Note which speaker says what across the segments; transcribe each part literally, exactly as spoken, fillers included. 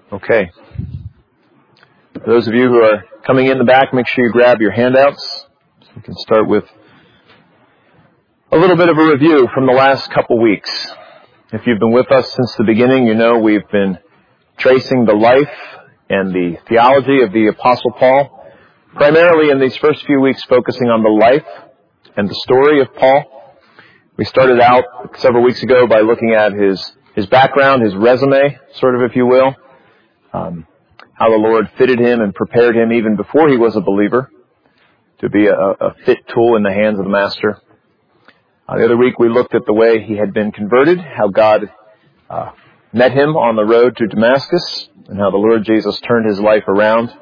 Speaker 1: Okay. For those of you who are coming in the back, make sure you grab your handouts. So we can start with a little bit of a review from the last couple weeks. If you've been with us since the beginning, you know we've been tracing the life and the theology of the Apostle Paul, primarily in these first few weeks focusing on the life and the story of Paul. We started out several weeks ago by looking at his, his background, his resume, sort of, if you will. Um, how the Lord fitted him and prepared him even before he was a believer to be a, a fit tool in the hands of the Master. Uh, the other week we looked at the way he had been converted, how God uh, met him on the road to Damascus, and how the Lord Jesus turned his life around.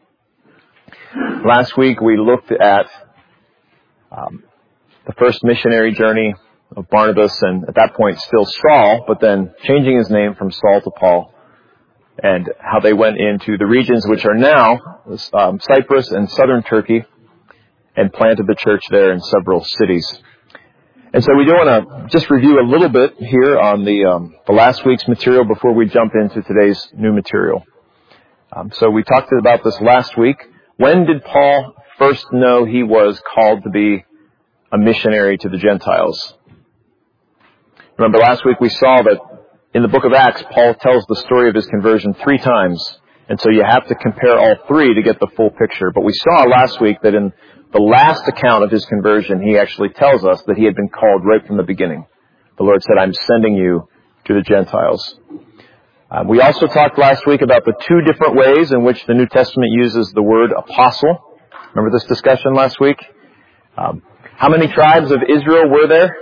Speaker 1: Last week we looked at um, the first missionary journey of Barnabas, and at that point still Saul, but then changing his name from Saul to Paul, and how they went into the regions which are now um, Cyprus and southern Turkey, and planted the church there in several cities. And so we do want to just review a little bit here on the um, the last week's material before we jump into today's new material. Um, so we talked about this last week. When did Paul first know he was called to be a missionary to the Gentiles? Remember last week we saw that in the book of Acts, Paul tells the story of his conversion three times. And so you have to compare all three to get the full picture. But we saw last week that in the last account of his conversion, he actually tells us that he had been called right from the beginning. The Lord said, I'm sending you to the Gentiles. Um, we also talked last week about the two different ways in which the New Testament uses the word apostle. Remember this discussion last week? Um, how many tribes of Israel were there?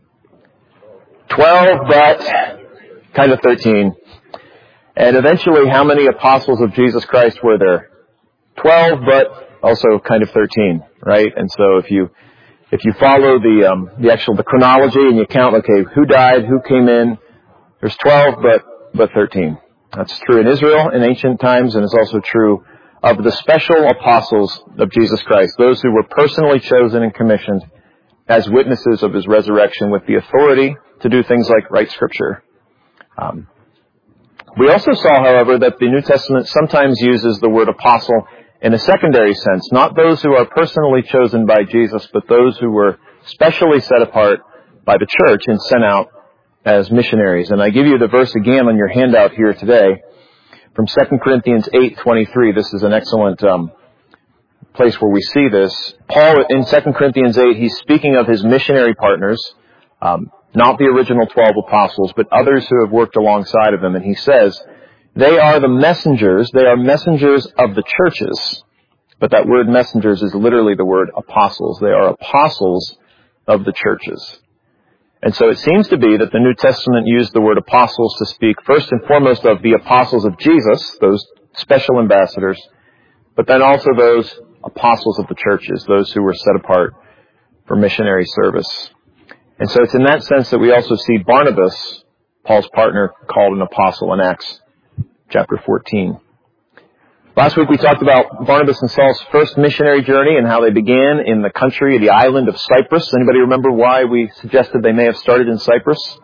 Speaker 1: Twelve, but kind of thirteen. And eventually, how many apostles of Jesus Christ were there? Twelve, but also kind of thirteen, right? And so if you if you follow the um, the actual the chronology and you count, okay, who died, who came in, there's twelve, but but thirteen. That's true in Israel in ancient times, and it's also true of the special apostles of Jesus Christ, those who were personally chosen and commissioned as witnesses of his resurrection with the authority to do things like write Scripture. Um, we also saw, however, that the New Testament sometimes uses the word apostle in a secondary sense, not those who are personally chosen by Jesus, but those who were specially set apart by the church and sent out as missionaries. And I give you the verse again on your handout here today from Second Corinthians eight twenty-three. This is an excellent um, place where we see this. Paul, in Second Corinthians eight, he's speaking of his missionary partners, um, not the original twelve apostles, but others who have worked alongside of them. And he says, they are the messengers, they are messengers of the churches. But that word messengers is literally the word apostles. They are apostles of the churches. And so it seems to be that the New Testament used the word apostles to speak first and foremost of the apostles of Jesus, those special ambassadors, but then also those apostles of the churches, those who were set apart for missionary service. And so it's in that sense that we also see Barnabas, Paul's partner, called an apostle in Acts chapter fourteen. Last week we talked about Barnabas and Saul's first missionary journey and how they began in the country, the island of Cyprus. Anybody remember why we suggested they may have started in Cyprus?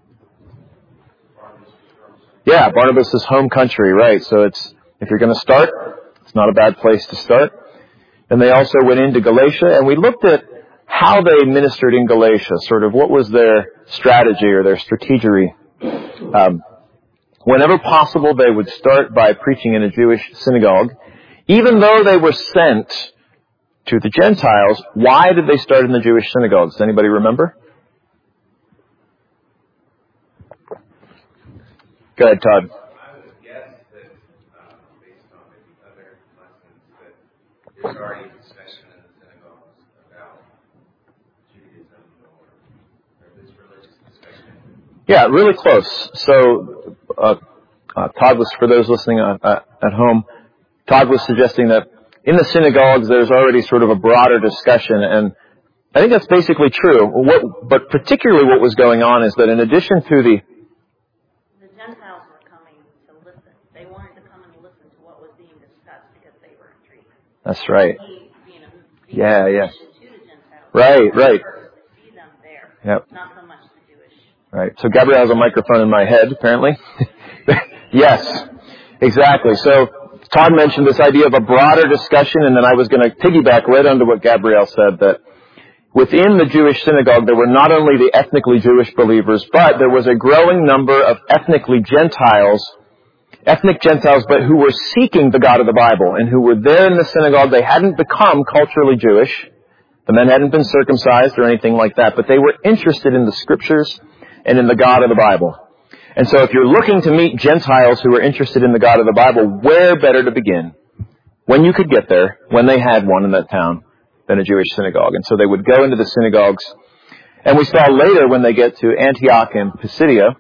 Speaker 1: Yeah, Barnabas' home country, right. So it's, if you're going to start, it's not a bad place to start. And they also went into Galatia, and we looked at how they ministered in Galatia, sort of what was their strategy or their strategery. Um, whenever possible, they would start by preaching in a Jewish synagogue. Even though they were sent to the Gentiles, why did they start in the Jewish synagogues? Does anybody remember? Go ahead, Todd.
Speaker 2: I would guess that, uh, based on maybe other lessons, that there's already discussion in the synagogues about Judaism or, or this religious discussion.
Speaker 1: Yeah, really close. So, uh, uh, Todd was, for those listening uh, uh, at home, Todd was suggesting that in the synagogues there's already sort of a broader discussion, and I think that's basically true. What, but particularly what was going on is that in addition to the
Speaker 3: The Gentiles were coming to listen. They wanted to come and listen to what was being discussed because they were intrigued.
Speaker 1: That's right.
Speaker 3: He, being a, being
Speaker 1: Yeah,
Speaker 3: a
Speaker 1: yeah.
Speaker 3: to the Gentiles,
Speaker 1: Right, right.
Speaker 3: see them there,
Speaker 1: Yep.
Speaker 3: not so much the Jewish.
Speaker 1: Right. So Gabrielle has a microphone in my head, apparently. Yes. Exactly. So Todd mentioned this idea of a broader discussion, and then I was going to piggyback right onto what Gabrielle said, that within the Jewish synagogue, there were not only the ethnically Jewish believers, but there was a growing number of ethnically Gentiles, ethnic Gentiles, but who were seeking the God of the Bible, and who were there in the synagogue. They hadn't become culturally Jewish. The men hadn't been circumcised or anything like that, but they were interested in the Scriptures and in the God of the Bible. And so if you're looking to meet Gentiles who are interested in the God of the Bible, where better to begin? When you could get there, when they had one in that town, than a Jewish synagogue. And so they would go into the synagogues. And we saw later when they get to Antioch and Pisidia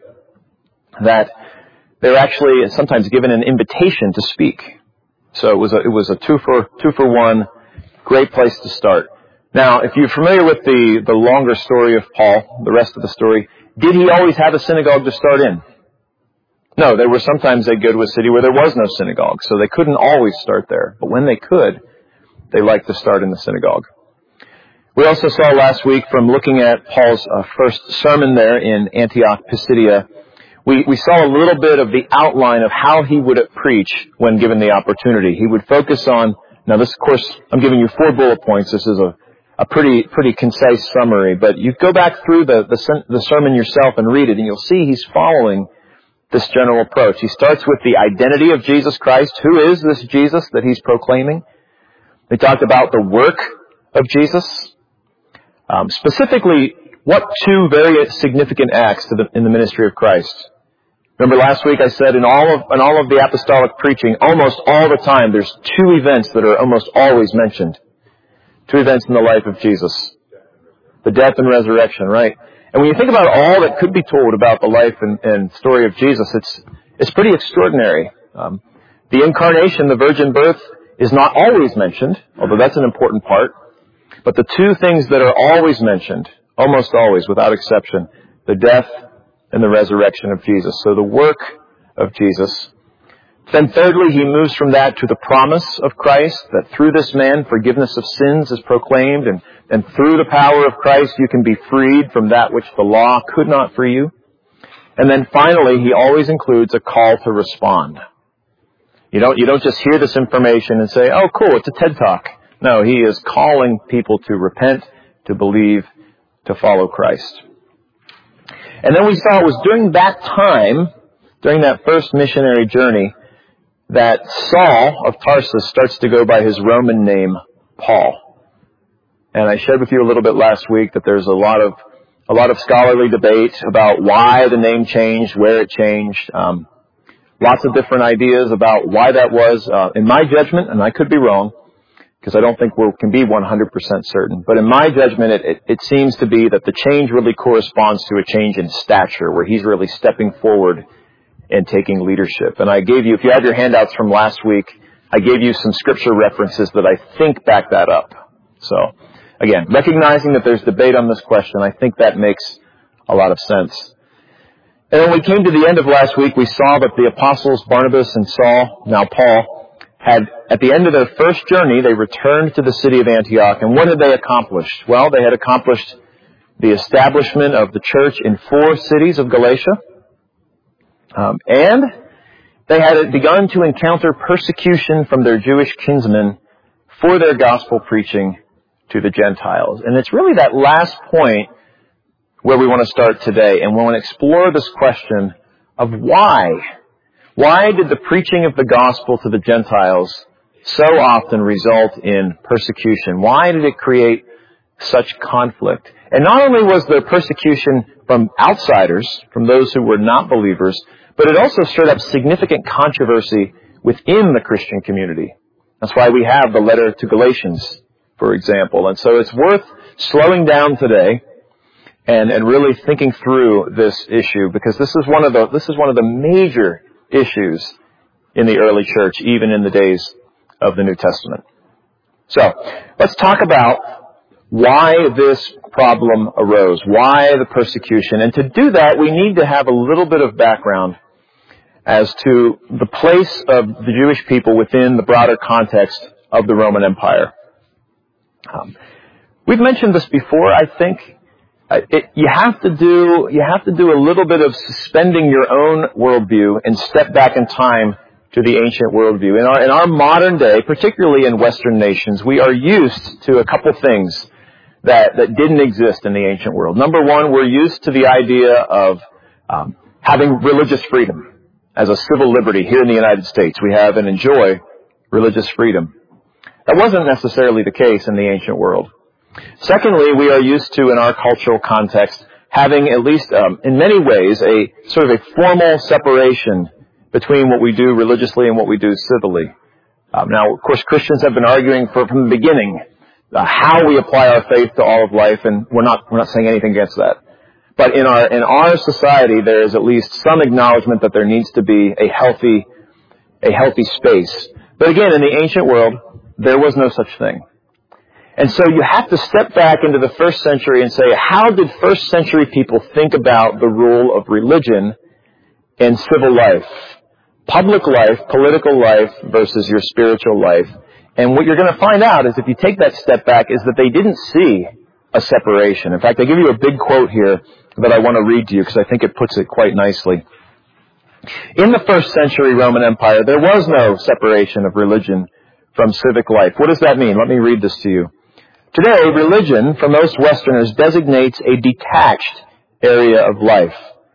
Speaker 1: that they're actually sometimes given an invitation to speak. So it was a, it was a two for, two for one, great place to start. Now, if you're familiar with the, the longer story of Paul, the rest of the story, did he always have a synagogue to start in? No, there were sometimes they'd go to a city where there was no synagogue, so they couldn't always start there. But when they could, they liked to start in the synagogue. We also saw last week from looking at Paul's uh, first sermon there in Antioch, Pisidia, we, we saw a little bit of the outline of how he would preach when given the opportunity. He would focus on, now this, of course, I'm giving you four bullet points. This is a A pretty, pretty concise summary, but you go back through the, the, the sermon yourself and read it, and you'll see he's following this general approach. He starts with the identity of Jesus Christ. Who is this Jesus that he's proclaiming? He talked about the work of Jesus. Um, specifically, what two very significant acts to the, in the ministry of Christ? Remember last week I said in all of, in all of the apostolic preaching, almost all the time, there's two events that are almost always mentioned. Two events in the life of Jesus. The death and resurrection, right? And when you think about all that could be told about the life and, and story of Jesus, it's it's pretty extraordinary. Um, the incarnation, the virgin birth, is not always mentioned, although that's an important part. But the two things that are always mentioned, almost always, without exception, the death and the resurrection of Jesus. So the work of Jesus. Then thirdly, he moves from that to the promise of Christ, that through this man forgiveness of sins is proclaimed, and, and through the power of Christ you can be freed from that which the law could not free you. And then finally, he always includes a call to respond. You don't, you don't just hear this information and say, oh cool, it's a TED Talk. No, he is calling people to repent, to believe, to follow Christ. And then we saw it was during that time, during that first missionary journey, that Saul of Tarsus starts to go by his Roman name, Paul. And I shared with you a little bit last week that there's a lot of a lot of scholarly debate about why the name changed, where it changed. Um, lots of different ideas about why that was. Uh, in my judgment, and I could be wrong, because I don't think we can be one hundred percent certain, but in my judgment, it, it, it seems to be that the change really corresponds to a change in stature, where he's really stepping forward and taking leadership. And I gave you, if you have your handouts from last week, I gave you some scripture references that I think back that up. So, again, recognizing that there's debate on this question, I think that makes a lot of sense. And when we came to the end of last week, we saw that the apostles Barnabas and Saul, now Paul, had, at the end of their first journey, they returned to the city of Antioch. And what had they accomplished? Well, they had accomplished the establishment of the church in four cities of Galatia. Um, and they had begun to encounter persecution from their Jewish kinsmen for their gospel preaching to the Gentiles. And it's really that last point where we want to start today. And we want to explore this question of why. Why did the preaching of the gospel to the Gentiles so often result in persecution? Why did it create such conflict? And not only was there persecution from outsiders, from those who were not believers, but it also stirred up significant controversy within the Christian community. That's why we have the letter to Galatians, for example. And so it's worth slowing down today and, and really thinking through this issue, because this is one of the, this is one of the major issues in the early church, even in the days of the New Testament. So, let's talk about why this problem arose, why the persecution. And to do that, we need to have a little bit of background as to the place of the Jewish people within the broader context of the Roman Empire. Um, we've mentioned this before, I think. Uh, it, you have to do, you have to do a little bit of suspending your own worldview and step back in time to the ancient worldview. In our, in our modern day, particularly in Western nations, we are used to a couple things that, that didn't exist in the ancient world. Number one, we're used to the idea of um, having religious freedom as a civil liberty. Here in the United States, we have and enjoy religious freedom. That wasn't necessarily the case in the ancient world. Secondly, we are used to, in our cultural context, having at least, um, in many ways, a sort of a formal separation between what we do religiously and what we do civilly. Um, now, of course, Christians have been arguing for, from the beginning uh, how we apply our faith to all of life, and we're not we're not saying anything against that. But in our in our society, there is at least some acknowledgement that there needs to be a healthy a healthy space. But again, in the ancient world, there was no such thing. And so you have to step back into the first century and say, how did first century people think about the role of religion in civil life? Public life, political life versus your spiritual life. And what you're going to find out is if you take that step back is that they didn't see a separation. In fact, I give you a big quote here that I want to read to you because I think it puts it quite nicely. In the first century Roman Empire, there was no separation of religion from civic life. What does that mean? Let me read this to you. Today, religion, for most Westerners, designates a detached area of life.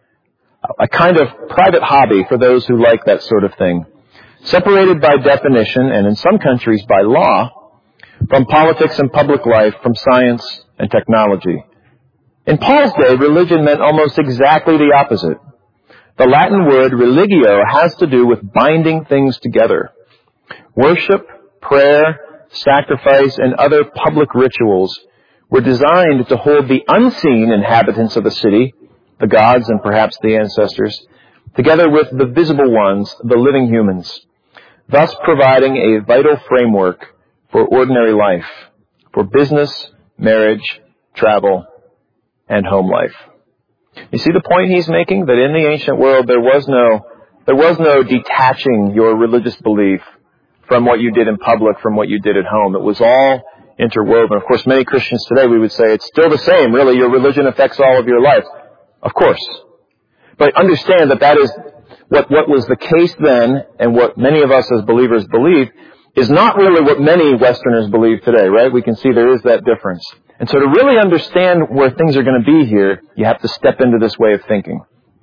Speaker 1: A kind of private hobby for those who like that sort of thing. Separated by definition, and in some countries by law, from politics and public life, from science and technology. In Paul's day, religion meant almost exactly the opposite. The Latin word religio has to do with binding things together. Worship, prayer, sacrifice, and other public rituals were designed to hold the unseen inhabitants of the city, the gods and perhaps the ancestors, together with the visible ones, the living humans, thus providing a vital framework for ordinary life, for business, marriage, travel, and home life. You see the point he's making? That in the ancient world there was no, there was no detaching your religious belief from what you did in public, from what you did at home. It was all interwoven. Of course, many Christians today, we would say it's still the same. Really, your religion affects all of your life. Of course. But understand that that is what, what was the case then, and what many of us as believers believe is not really what many Westerners believe today, right? We can see there is that difference. And so to really understand where things are going to be here, you have to step into this way of thinking.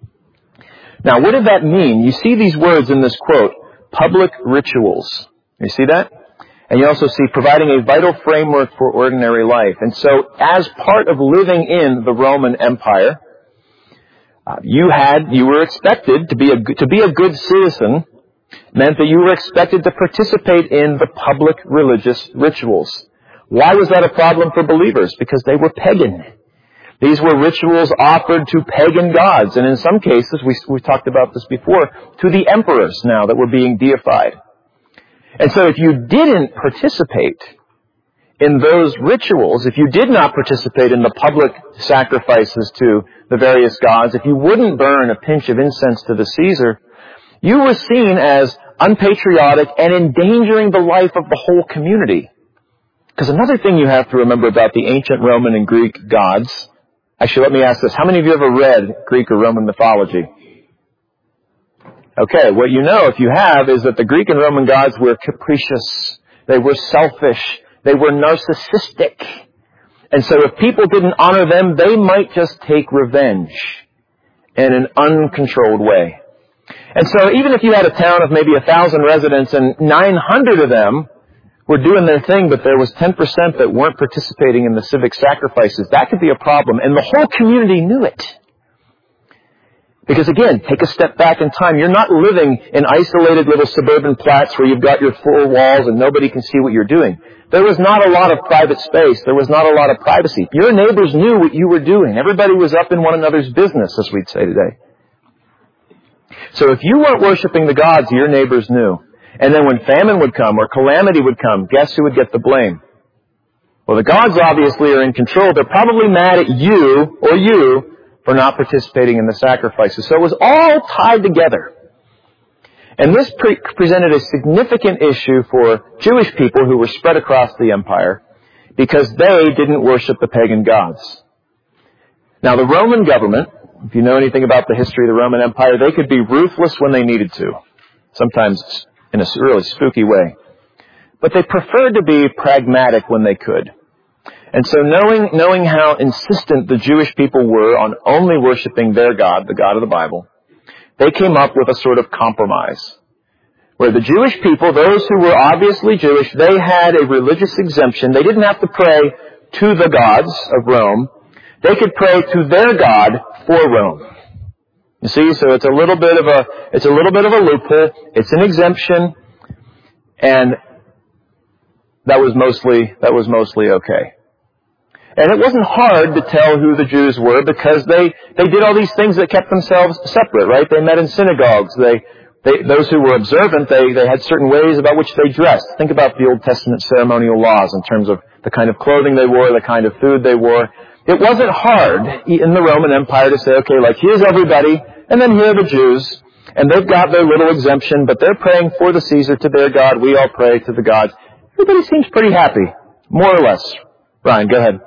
Speaker 1: Now, what did that mean? You see these words in this quote, public rituals. You see that? And you also see providing a vital framework for ordinary life. And so as part of living in the Roman Empire, uh, you had, you were expected to be a, to be a good citizen meant that you were expected to participate in the public religious rituals. Why was that a problem for believers? Because they were pagan. These were rituals offered to pagan gods, and in some cases, we, we talked about this before, to the emperors now that were being deified. And so if you didn't participate in those rituals, if you did not participate in the public sacrifices to the various gods, if you wouldn't burn a pinch of incense to the Caesar, you were seen as unpatriotic and endangering the life of the whole community. Because another thing you have to remember about the ancient Roman and Greek gods, actually let me ask this, how many of you ever read Greek or Roman mythology? Okay, what you know, if you have, is that the Greek and Roman gods were capricious, they were selfish, they were narcissistic. And so if people didn't honor them, they might just take revenge in an uncontrolled way. And so even if you had a town of maybe a thousand residents and nine hundred of them were doing their thing, but there was ten percent that weren't participating in the civic sacrifices, that could be a problem. And the whole community knew it. Because again, take a step back in time. You're not living in isolated little suburban plats where you've got your four walls and nobody can see what you're doing. There was not a lot of private space. There was not a lot of privacy. Your neighbors knew what you were doing. Everybody was up in one another's business, as we'd say today. So if you weren't worshiping the gods, your neighbors knew. And then when famine would come or calamity would come, guess who would get the blame? Well, the gods obviously are in control. They're probably mad at you or you for not participating in the sacrifices. So it was all tied together. And this pre- presented a significant issue for Jewish people who were spread across the empire because they didn't worship the pagan gods. Now, the Roman government, if you know anything about the history of the Roman Empire, they could be ruthless when they needed to. sometimes in a really spooky way. But they preferred to be pragmatic when they could. And so knowing, knowing how insistent the Jewish people were on only worshiping their God, the God of the Bible, they came up with a sort of compromise. Where the Jewish people, those who were obviously Jewish, they had a religious exemption. They didn't have to pray to the gods of Rome. They could pray to their God for Rome. You see, so it's a little bit of a, it's a little bit of a loophole. It's an exemption. And that was mostly, that was mostly okay. And it wasn't hard to tell who the Jews were because they, they did all these things that kept themselves separate, right? They met in synagogues. They, they, those who were observant, they, they had certain ways about which they dressed. Think about the Old Testament ceremonial laws in terms of the kind of clothing they wore, the kind of food they wore. It wasn't hard in the Roman Empire to say, okay, like here's everybody, and then here are the Jews, and they've got their little exemption, but they're praying for the Caesar to their God. We all pray to the gods. Everybody seems pretty happy, more or less. Ryan, go ahead.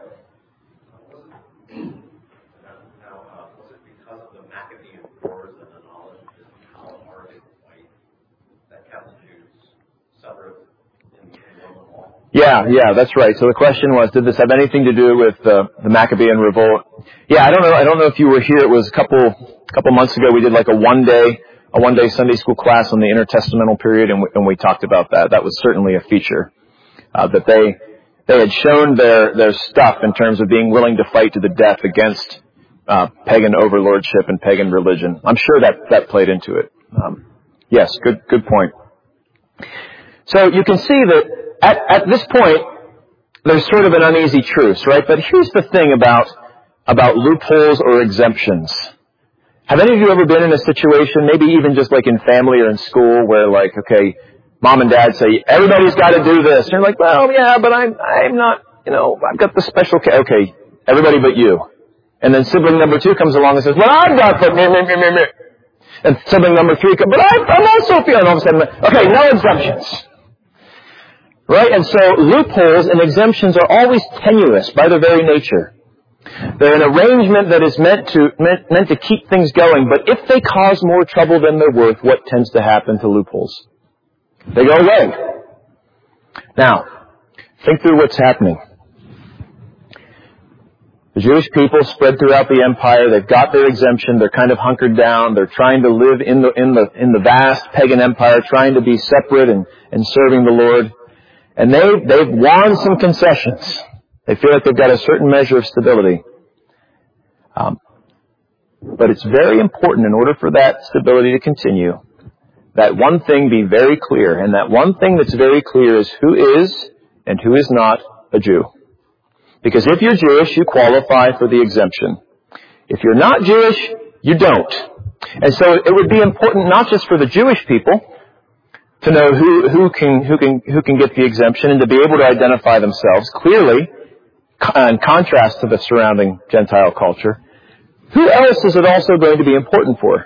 Speaker 1: Yeah, yeah, that's right. So the question was, did this have anything to do with uh, the Maccabean revolt? Yeah, I don't know. I don't know if you were here. It was a couple couple months ago. We did like a one day a one day Sunday school class on the intertestamental period, and we, and we talked about that. That was certainly a feature uh, that they they had shown their their stuff in terms of being willing to fight to the death against uh, pagan overlordship and pagan religion. I'm sure that that played into it. Um, yes, good good point. So you can see that. At, at this point, there's sort of an uneasy truce, right? But here's the thing about, about loopholes or exemptions. Have any of you ever been in a situation, maybe even just like in family or in school, where like, okay, mom and dad say, everybody's got to do this. And you're like, well, yeah, but I'm, I'm not, you know, I've got the special, ca-. Okay, everybody but you. And then sibling number two comes along and says, well, I've got the, meh, meh, meh, meh, meh. And sibling number three comes, but I'm, I'm also feeling, all of a sudden, okay, no exemptions. Right? And so loopholes and exemptions are always tenuous by their very nature. They're an arrangement that is meant to, meant, meant to keep things going, but if they cause more trouble than they're worth, what tends to happen to loopholes? They go away. Now, think through what's happening. The Jewish people spread throughout the empire. They've got their exemption. They're kind of hunkered down. They're trying to live in the, in the, in the vast pagan empire, trying to be separate and, and serving the Lord. And they, they've won some concessions. They feel like they've got a certain measure of stability. Um, but it's very important in order for that stability to continue, that one thing be very clear. And that one thing that's very clear is who is and who is not a Jew. Because if you're Jewish, you qualify for the exemption. If you're not Jewish, you don't. And so it would be important not just for the Jewish people to know who, who can, who can, who can get the exemption and to be able to identify themselves clearly in contrast to the surrounding Gentile culture. Who else is it also going to be important for?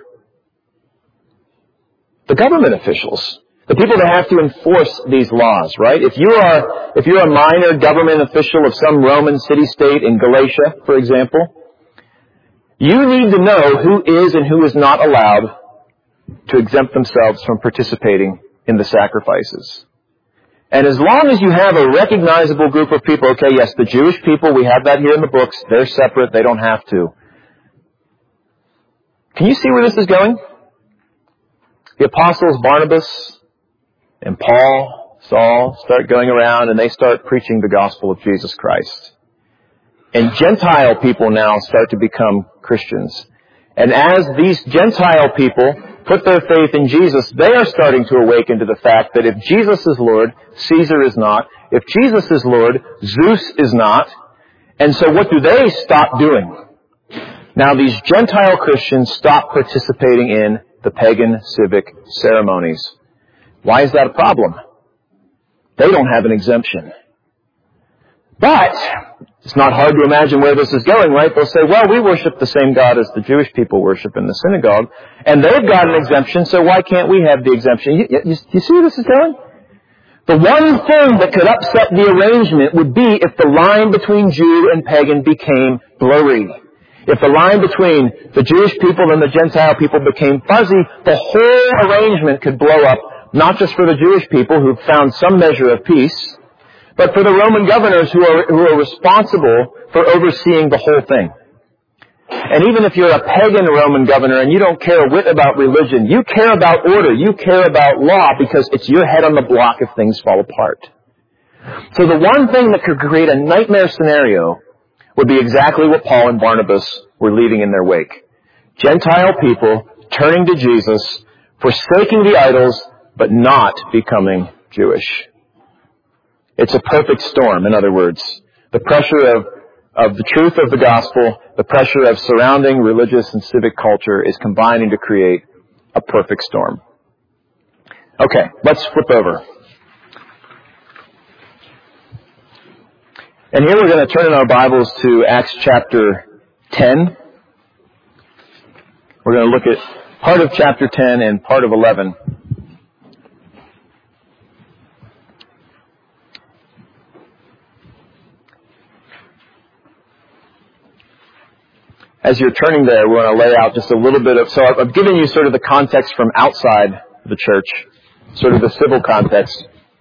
Speaker 1: The government officials. The people that have to enforce these laws, right? If you are, if you're a minor government official of some Roman city-state in Galatia, for example, you need to know who is and who is not allowed to exempt themselves from participating in the sacrifices. And as long as you have a recognizable group of people, okay, yes, the Jewish people, we have that here in the books, they're separate, they don't have to. Can you see where this is going? The apostles Barnabas and Paul, Saul, start going around and they start preaching the gospel of Jesus Christ. And Gentile people now start to become Christians. And as these Gentile people put their faith in Jesus, they are starting to awaken to the fact that if Jesus is Lord, Caesar is not. If Jesus is Lord, Zeus is not. And so what do they stop doing? Now these Gentile Christians stop participating in the pagan civic ceremonies. Why is that a problem? They don't have an exemption. But it's not hard to imagine where this is going, right? They'll say, well, we worship the same God as the Jewish people worship in the synagogue, and they've got an exemption, so why can't we have the exemption? You, you, you see where this is going? The one thing that could upset the arrangement would be if the line between Jew and pagan became blurry. If the line between the Jewish people and the Gentile people became fuzzy, the whole arrangement could blow up, not just for the Jewish people who found some measure of peace, but for the Roman governors who are, who are responsible for overseeing the whole thing. And even if you're a pagan Roman governor and you don't care a whit about religion, you care about order, you care about law because it's your head on the block if things fall apart. So the one thing that could create a nightmare scenario would be exactly what Paul and Barnabas were leaving in their wake. Gentile people turning to Jesus, forsaking the idols, but not becoming Jewish. It's a perfect storm, in other words. The pressure of, of the truth of the gospel, the pressure of surrounding religious and civic culture is combining to create a perfect storm. Okay, let's flip over. And here we're going to turn in our Bibles to Acts chapter ten. We're going to look at part of chapter ten and part of eleven. As you're turning there, we're going to lay out just a little bit of, so I've given you sort of the context from outside the church, sort of the civil context.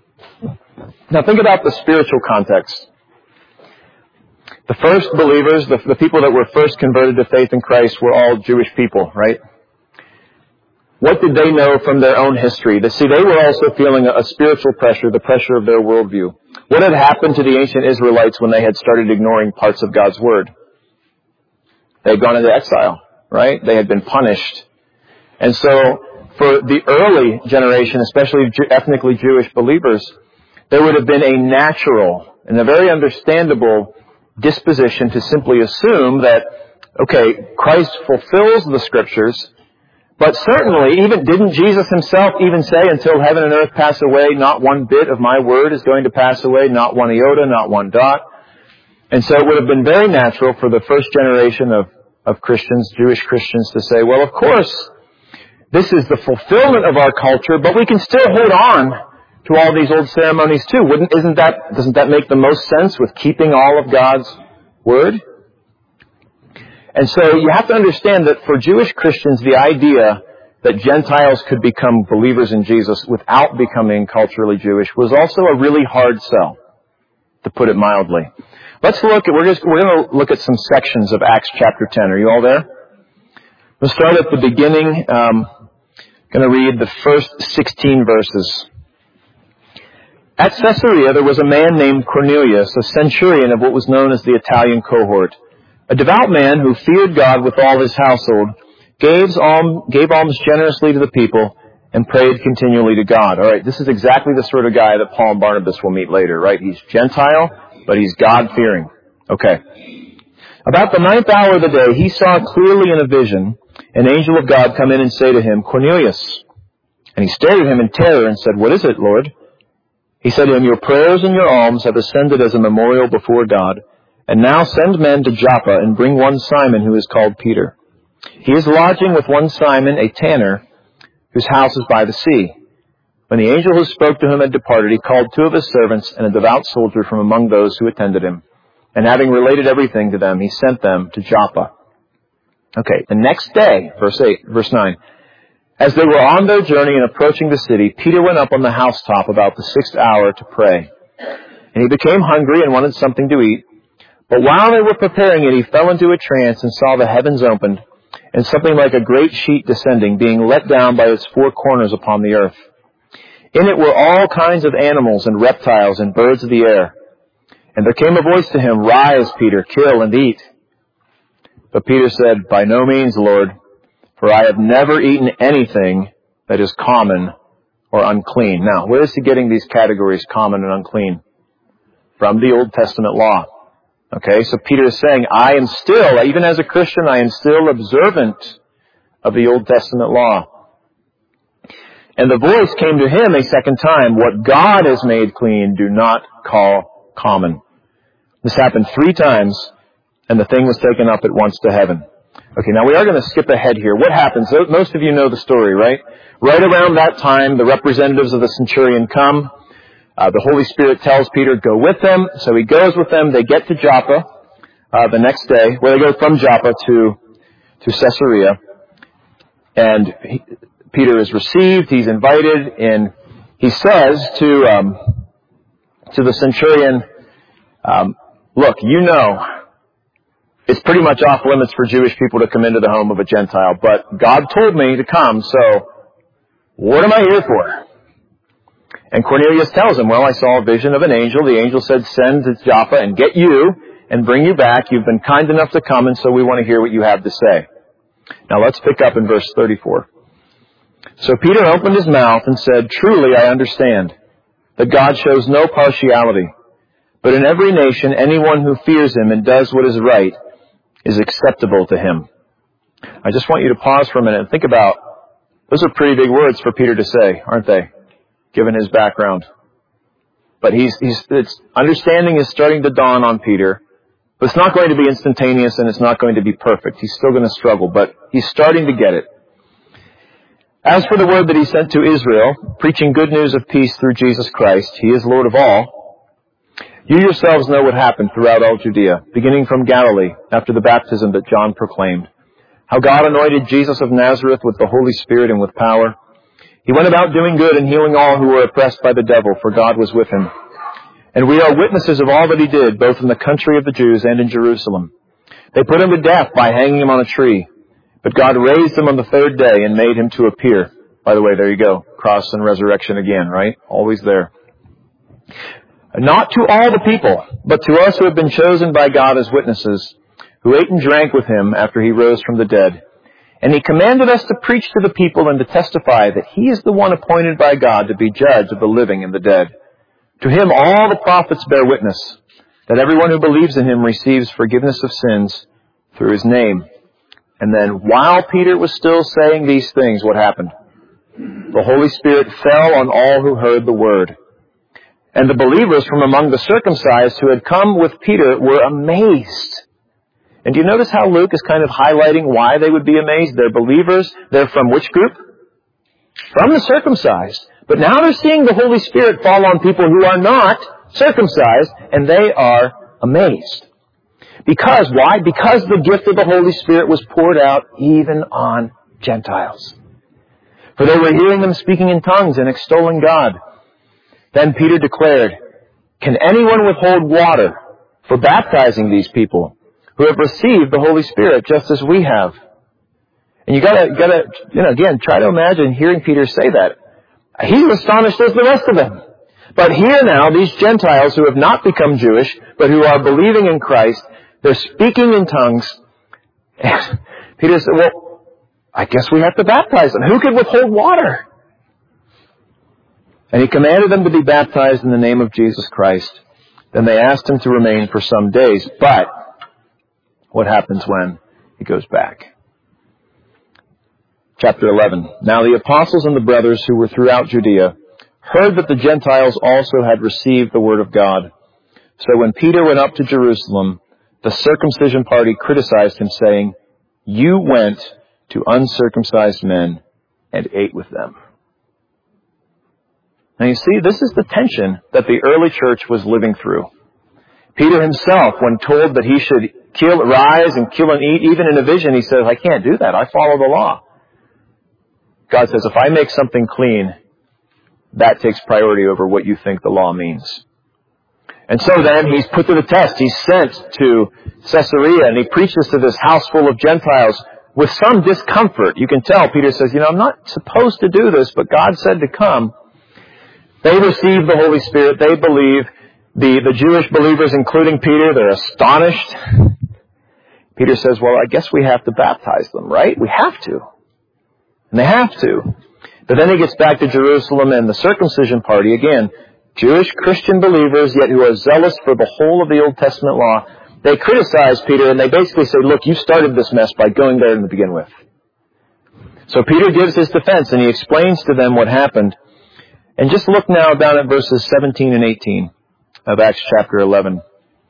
Speaker 1: Now think about the spiritual context. The first believers, the, the people that were first converted to faith in Christ were all Jewish people, right? What did they know from their own history? To see, they were also feeling a, a spiritual pressure, the pressure of their worldview. What had happened to the ancient Israelites when they had started ignoring parts of God's Word? They had gone into exile, right? They had been punished. And so, for the early generation, especially ethnically Jewish believers, there would have been a natural and a very understandable disposition to simply assume that, okay, Christ fulfills the Scriptures, but certainly, even didn't Jesus himself even say, until heaven and earth pass away, not one bit of my word is going to pass away, not one iota, not one dot. And so it would have been very natural for the first generation of, of Christians, Jewish Christians, to say, well, of course, this is the fulfillment of our culture, but we can still hold on to all these old ceremonies too. Wouldn't, isn't that, doesn't that make the most sense with keeping all of God's Word? And so you have to understand that for Jewish Christians, the idea that Gentiles could become believers in Jesus without becoming culturally Jewish was also a really hard sell, to put it mildly. Let's look at, we're just, we're going to look at some sections of Acts chapter ten. Are you all there? We'll start at the beginning. Um, going to read the first sixteen verses. At Caesarea, there was a man named Cornelius, a centurion of what was known as the Italian cohort. A devout man who feared God with all his household, gave alms, gave alms generously to the people, and prayed continually to God. All right, this is exactly the sort of guy that Paul and Barnabas will meet later, right? He's Gentile, but he's God-fearing. Okay. About the ninth hour of the day, he saw clearly in a vision an angel of God come in and say to him, Cornelius. And he stared at him in terror and said, What is it, Lord? He said to him, Your prayers and your alms have ascended as a memorial before God. And now send men to Joppa and bring one Simon who is called Peter. He is lodging with one Simon, a tanner, whose house is by the sea. When the angel who spoke to him had departed, he called two of his servants and a devout soldier from among those who attended him. And having related everything to them, he sent them to Joppa. Okay, the next day, verse eight, verse nine. As they were on their journey and approaching the city, Peter went up on the housetop about the sixth hour to pray. And he became hungry and wanted something to eat. But while they were preparing it, he fell into a trance and saw the heavens opened, and something like a great sheet descending, being let down by its four corners upon the earth. In it were all kinds of animals and reptiles and birds of the air. And there came a voice to him, Rise, Peter, kill and eat. But Peter said, By no means, Lord, for I have never eaten anything that is common or unclean. Now, where is he getting these categories, common and unclean? From the Old Testament law. Okay, so Peter is saying, I am still, even as a Christian, I am still observant of the Old Testament law. And the voice came to him a second time, What God has made clean, do not call common. This happened three times, and the thing was taken up at once to heaven. Okay, now we are going to skip ahead here. What happens? Most of you know the story, right? Right around that time, the representatives of the centurion come. Uh, the Holy Spirit tells Peter, go with them. So he goes with them. They get to Joppa. uh, the next day, where they go from Joppa to, to Caesarea. And he, Peter is received, he's invited, and he says to, um, to the centurion, um, look, you know, it's pretty much off limits for Jewish people to come into the home of a Gentile, but God told me to come, so what am I here for? And Cornelius tells him, well, I saw a vision of an angel. The angel said, send to Joppa and get you and bring you back. You've been kind enough to come, and so we want to hear what you have to say. Now let's pick up in verse thirty-four. So Peter opened his mouth and said, truly I understand that God shows no partiality, but in every nation anyone who fears him and does what is right is acceptable to him. I just want you to pause for a minute and think about, those are pretty big words for Peter to say, aren't they? Given his background. But he's, he's, it's, understanding is starting to dawn on Peter. But it's not going to be instantaneous and it's not going to be perfect. He's still going to struggle, but he's starting to get it. As for the word that he sent to Israel, preaching good news of peace through Jesus Christ, he is Lord of all. You yourselves know what happened throughout all Judea, beginning from Galilee, after the baptism that John proclaimed, how God anointed Jesus of Nazareth with the Holy Spirit and with power. He went about doing good and healing all who were oppressed by the devil, for God was with him. And we are witnesses of all that he did, both in the country of the Jews and in Jerusalem. They put him to death by hanging him on a tree. But God raised him on the third day and made him to appear. By the way, there you go. Cross and resurrection again, right? Always there. Not to all the people, but to us who have been chosen by God as witnesses, who ate and drank with him after he rose from the dead. And he commanded us to preach to the people and to testify that he is the one appointed by God to be judge of the living and the dead. To him all the prophets bear witness, that everyone who believes in him receives forgiveness of sins through his name. And then while Peter was still saying these things, what happened? The Holy Spirit fell on all who heard the word. And the believers from among the circumcised who had come with Peter were amazed. And do you notice how Luke is kind of highlighting why they would be amazed? They're believers. They're from which group? From the circumcised. But now they're seeing the Holy Spirit fall on people who are not circumcised, and they are amazed. Because, why? Because the gift of the Holy Spirit was poured out even on Gentiles. For they were hearing them speaking in tongues and extolling God. Then Peter declared, can anyone withhold water for baptizing these people who have received the Holy Spirit just as we have? And you gotta, gotta, you know, again, try to imagine hearing Peter say that. He's astonished as the rest of them. But here now, these Gentiles who have not become Jewish, but who are believing in Christ, they're speaking in tongues. And Peter said, well, I guess we have to baptize them. Who could withhold water? And he commanded them to be baptized in the name of Jesus Christ. Then they asked him to remain for some days. But what happens when he goes back? Chapter eleven. Now the apostles and the brothers who were throughout Judea heard that the Gentiles also had received the word of God. So when Peter went up to Jerusalem, the circumcision party criticized him, saying, you went to uncircumcised men and ate with them. Now you see, this is the tension that the early church was living through. Peter himself, when told that he should kill, rise and kill and eat, even in a vision, he says, I can't do that. I follow the law. God says, if I make something clean, that takes priority over what you think the law means. And so then he's put to the test. He's sent to Caesarea and he preaches to this house full of Gentiles with some discomfort. You can tell Peter says, you know, I'm not supposed to do this, but God said to come. They receive the Holy Spirit. They believe. The, the Jewish believers, including Peter, they're astonished. Peter says, well, I guess we have to baptize them, right? We have to. And they have to. But then he gets back to Jerusalem and the circumcision party, again, Jewish Christian believers, yet who are zealous for the whole of the Old Testament law. They criticize Peter and they basically say, look, you started this mess by going there to begin with. So Peter gives his defense and he explains to them what happened. And just look now down at verses seventeen and eighteen of Acts chapter eleven.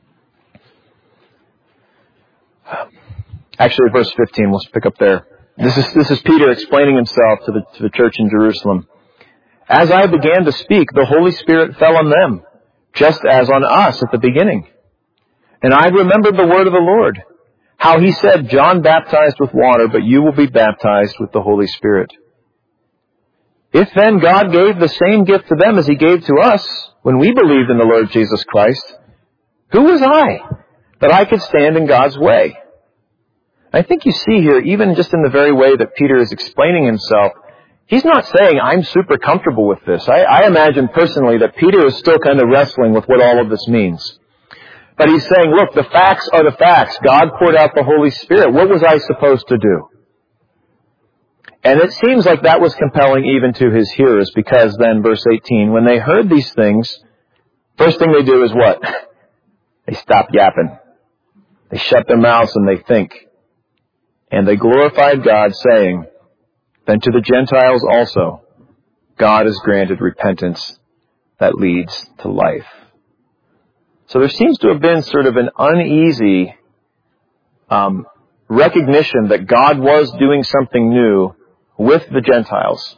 Speaker 1: Actually, verse fifteen, let's pick up there. This is, this is Peter explaining himself to the, to the church in Jerusalem. As I began to speak, the Holy Spirit fell on them, just as on us at the beginning. And I remembered the word of the Lord, how he said, John baptized with water, but you will be baptized with the Holy Spirit. If then God gave the same gift to them as he gave to us when we believed in the Lord Jesus Christ, who was I that I could stand in God's way? I think you see here, even just in the very way that Peter is explaining himself, he's not saying, I'm super comfortable with this. I, I imagine personally that Peter is still kind of wrestling with what all of this means. But he's saying, look, the facts are the facts. God poured out the Holy Spirit. What was I supposed to do? And it seems like that was compelling even to his hearers, because then, verse eighteen, when they heard these things, first thing they do is what? They stop yapping. They shut their mouths and they think. And they glorified God, saying, then to the Gentiles also, God has granted repentance that leads to life. So there seems to have been sort of an uneasy um, recognition that God was doing something new with the Gentiles.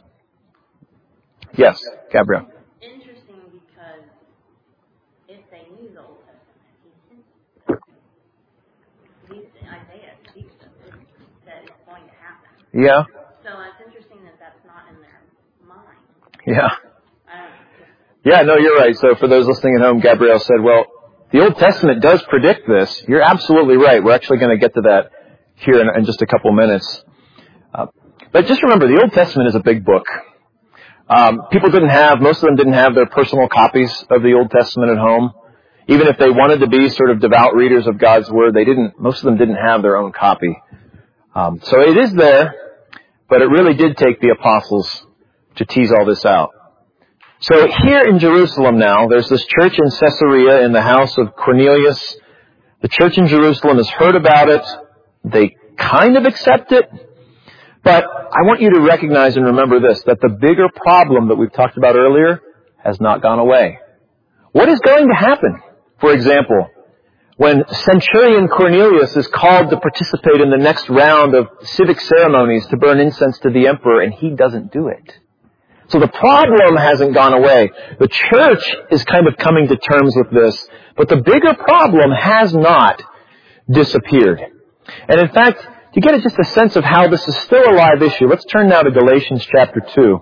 Speaker 1: Yes, Gabrielle.
Speaker 3: Interesting, because if they knew the Old Testament, he, he, Isaiah speaks of it, that it's going to happen.
Speaker 1: Yeah.
Speaker 3: So it's interesting that that's not in their mind.
Speaker 1: Yeah.
Speaker 3: Um,
Speaker 1: Yeah, no, you're right. So for those listening at home, Gabrielle said, well, the Old Testament does predict this. You're absolutely right. We're actually going to get to that here in, in just a couple minutes. Uh, but just remember, the Old Testament is a big book. Um, people didn't have, most of them didn't have their personal copies of the Old Testament at home. Even if they wanted to be sort of devout readers of God's Word, they didn't, most of them didn't have their own copy. Um, so it is there, but it really did take the apostles to tease all this out. So here in Jerusalem now, there's this church in Caesarea in the house of Cornelius. The church in Jerusalem has heard about it. They kind of accept it. But I want you to recognize and remember this, that the bigger problem that we've talked about earlier has not gone away. What is going to happen? For example, when Centurion Cornelius is called to participate in the next round of civic ceremonies to burn incense to the emperor, and he doesn't do it. So the problem hasn't gone away. The church is kind of coming to terms with this, but the bigger problem has not disappeared. And in fact, to get just a sense of how this is still a live issue, let's turn now to Galatians chapter two.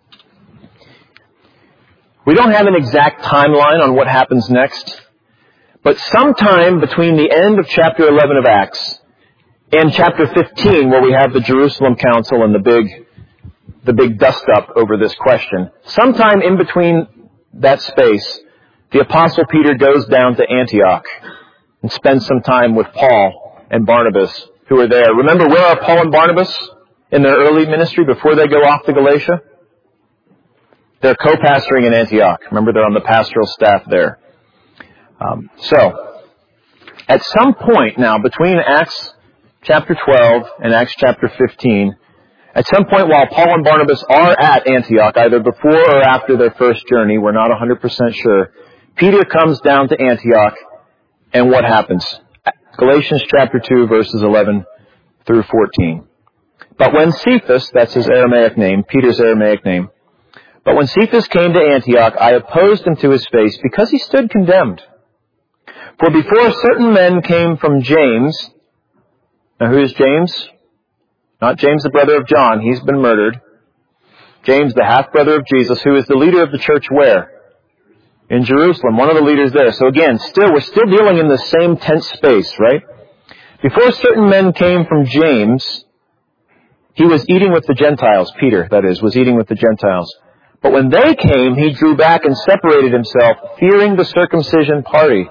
Speaker 1: We don't have an exact timeline on what happens next, but sometime between the end of chapter eleven of Acts and chapter fifteen, where we have the Jerusalem Council and the big the big dust-up over this question. Sometime in between that space, the Apostle Peter goes down to Antioch and spends some time with Paul and Barnabas, who are there. Remember, where are Paul and Barnabas in their early ministry before they go off to Galatia? They're co-pastoring in Antioch. Remember, they're on the pastoral staff there. Um, so, at some point now, between Acts chapter twelve and Acts chapter fifteen, at some point while Paul and Barnabas are at Antioch, either before or after their first journey, we're not one hundred percent sure, Peter comes down to Antioch, and what happens? Galatians chapter two, verses eleven through fourteen. But when Cephas, that's his Aramaic name, Peter's Aramaic name, but when Cephas came to Antioch, I opposed him to his face, because he stood condemned. For before certain men came from James, now who is James? Not James, the brother of John. He's been murdered. James, the half-brother of Jesus, who is the leader of the church where? In Jerusalem, one of the leaders there. So again, still, we're still dealing in the same tense space, right? Before certain men came from James, he was eating with the Gentiles. Peter, that is, was eating with the Gentiles. But when they came, he drew back and separated himself, fearing the circumcision party.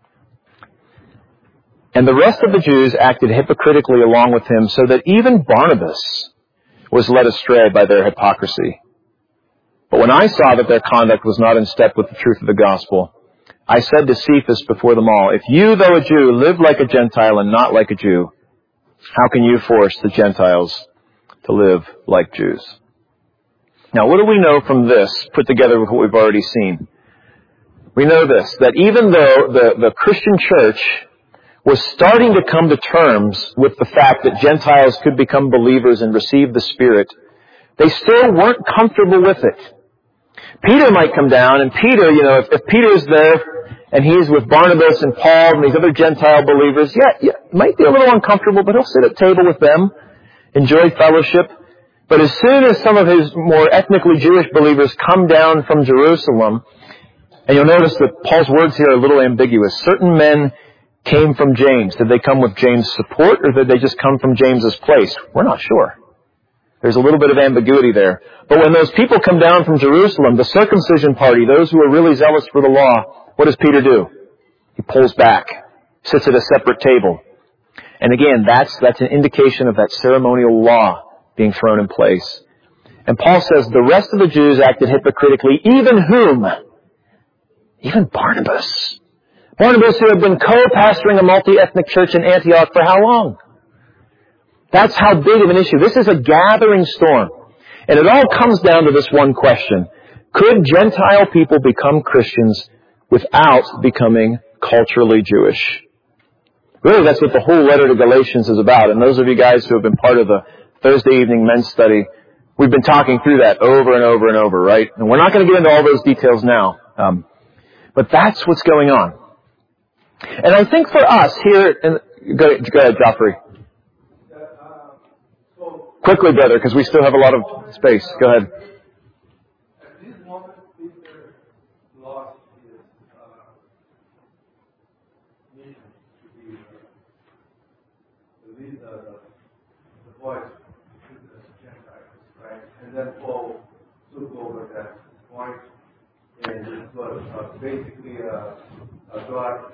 Speaker 1: And the rest of the Jews acted hypocritically along with him, so that even Barnabas was led astray by their hypocrisy. But when I saw that their conduct was not in step with the truth of the gospel, I said to Cephas before them all, if you, though a Jew, live like a Gentile and not like a Jew, how can you force the Gentiles to live like Jews? Now, what do we know from this, put together with what we've already seen? We know this, that even though the, the Christian church was starting to come to terms with the fact that Gentiles could become believers and receive the Spirit, they still weren't comfortable with it. Peter might come down, and Peter, you know, if, if Peter's there and he's with Barnabas and Paul and these other Gentile believers, yeah, yeah, it might be a little uncomfortable, but he'll sit at table with them, enjoy fellowship. But as soon as some of his more ethnically Jewish believers come down from Jerusalem, and you'll notice that Paul's words here are a little ambiguous. Certain men came from James. Did they come with James' support, or did they just come from James's place? We're not sure. There's a little bit of ambiguity there. But when those people come down from Jerusalem, the circumcision party, those who are really zealous for the law, what does Peter do? He pulls back, sits at a separate table. And again, that's, that's an indication of that ceremonial law being thrown in place. And Paul says the rest of the Jews acted hypocritically, even whom? Even Barnabas. Barnabas, who had been co-pastoring a multi-ethnic church in Antioch for how long? That's how big of an issue. This is a gathering storm. And it all comes down to this one question. Could Gentile people become Christians without becoming culturally Jewish? Really, that's what the whole letter to Galatians is about. And those of you guys who have been part of the Thursday evening men's study, we've been talking through that over and over and over, right? And we're not going to get into all those details now. Um, but that's what's going on. And I think for us here, in, go, go ahead, Joffrey. Quickly, brother, because we still have a lot of space. Go ahead.
Speaker 4: At this moment, Peter lost his uh, mission to be uh, the lead, uh, the voice to the Gentiles, right? And then Paul took over that point, and it was uh, basically uh, uh, God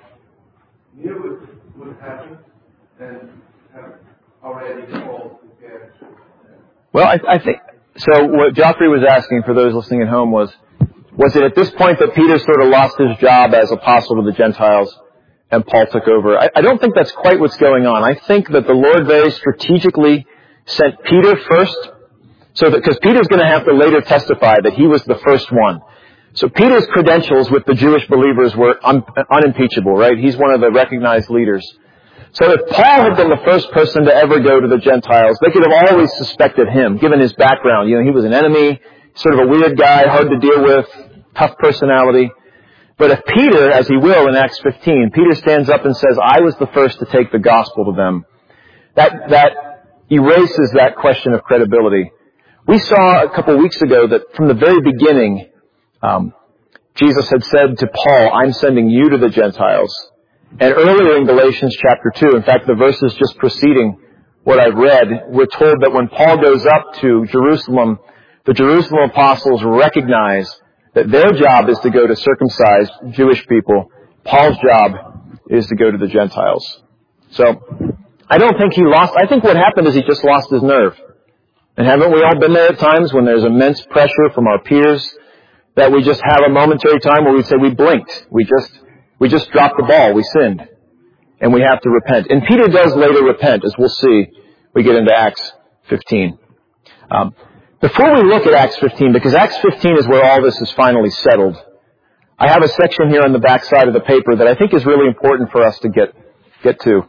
Speaker 4: knew it would happen and have already called to get.
Speaker 1: Well, I, I think, so what Joffrey was asking for those listening at home was, was it at this point that Peter sort of lost his job as apostle to the Gentiles and Paul took over? I, I don't think that's quite what's going on. I think that the Lord very strategically sent Peter first, so that, because Peter's going to have to later testify that he was the first one. So Peter's credentials with the Jewish believers were un, unimpeachable, right? He's one of the recognized leaders. So if Paul had been the first person to ever go to the Gentiles, they could have always suspected him, given his background. You know, he was an enemy, sort of a weird guy, hard to deal with, tough personality. But if Peter, as he will in Acts fifteen, Peter stands up and says, I was the first to take the gospel to them, that, that erases that question of credibility. We saw a couple of weeks ago that from the very beginning, um, Jesus had said to Paul, I'm sending you to the Gentiles. And earlier in Galatians chapter two, in fact, the verses just preceding what I've read, we're told that when Paul goes up to Jerusalem, the Jerusalem apostles recognize that their job is to go to circumcised Jewish people. Paul's job is to go to the Gentiles. So, I don't think he lost, I think what happened is he just lost his nerve. And haven't we all been there at times when there's immense pressure from our peers that we just have a momentary time where we say we blinked, we just We just dropped the ball. We sinned. And we have to repent. And Peter does later repent, as we'll see. We get into Acts fifteen. Um, before we look at Acts fifteen, because Acts fifteen is where all this is finally settled, I have a section here on the back side of the paper that I think is really important for us to get, get to.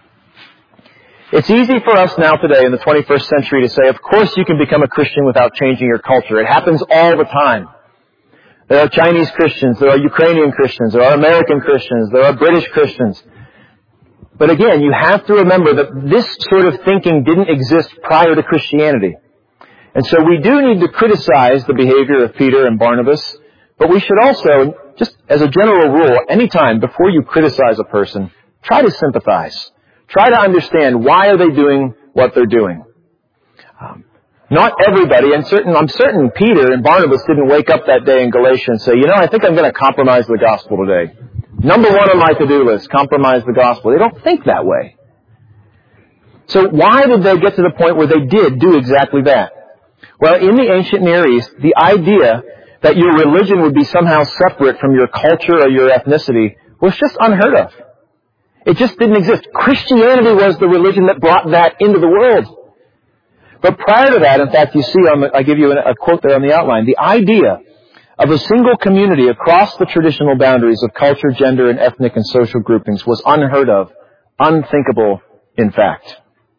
Speaker 1: It's easy for us now today in the twenty-first century to say, of course you can become a Christian without changing your culture. It happens all the time. There are Chinese Christians, there are Ukrainian Christians, there are American Christians, there are British Christians. But again, you have to remember that this sort of thinking didn't exist prior to Christianity. And so we do need to criticize the behavior of Peter and Barnabas, but we should also, just as a general rule, anytime before you criticize a person, try to sympathize. Try to understand why are they doing what they're doing. Um, Not everybody, and certain, I'm certain Peter and Barnabas didn't wake up that day in Galatia and say, you know, I think I'm going to compromise the gospel today. Number one on my to-do list, compromise the gospel. They don't think that way. So why did they get to the point where they did do exactly that? Well, in the ancient Near East, the idea that your religion would be somehow separate from your culture or your ethnicity was just unheard of. It just didn't exist. Christianity was the religion that brought that into the world. But prior to that, in fact, you see, on the, I give you a quote there on the outline, the idea of a single community across the traditional boundaries of culture, gender, and ethnic and social groupings was unheard of, unthinkable, in fact.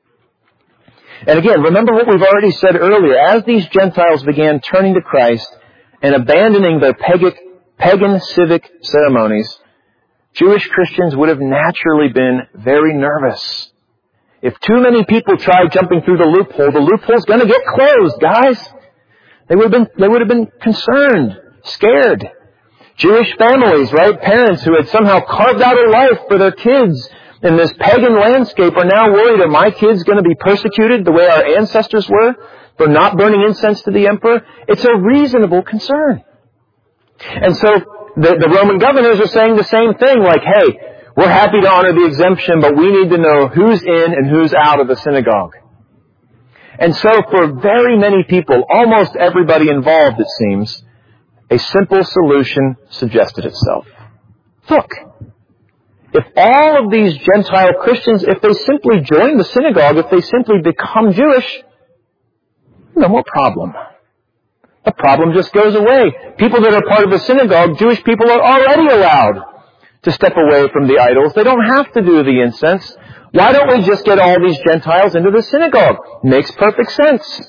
Speaker 1: And again, remember what we've already said earlier. As these Gentiles began turning to Christ and abandoning their pagan, pagan civic ceremonies, Jewish Christians would have naturally been very nervous. If too many people tried jumping through the loophole, the loophole's going to get closed, guys. They would have been, they would have been concerned, scared. Jewish families, right? Parents who had somehow carved out a life for their kids in this pagan landscape are now worried, are my kids going to be persecuted the way our ancestors were for not burning incense to the emperor? It's a reasonable concern. And so the, the Roman governors are saying the same thing, like, hey, we're happy to honor the exemption, but we need to know who's in and who's out of the synagogue. And so for very many people, almost everybody involved, it seems, a simple solution suggested itself. Look, if all of these Gentile Christians, if they simply join the synagogue, if they simply become Jewish, no more problem. The problem just goes away. People that are part of the synagogue, Jewish people, are already allowed to step away from the idols. They don't have to do the incense. Why don't we just get all these Gentiles into the synagogue? Makes perfect sense.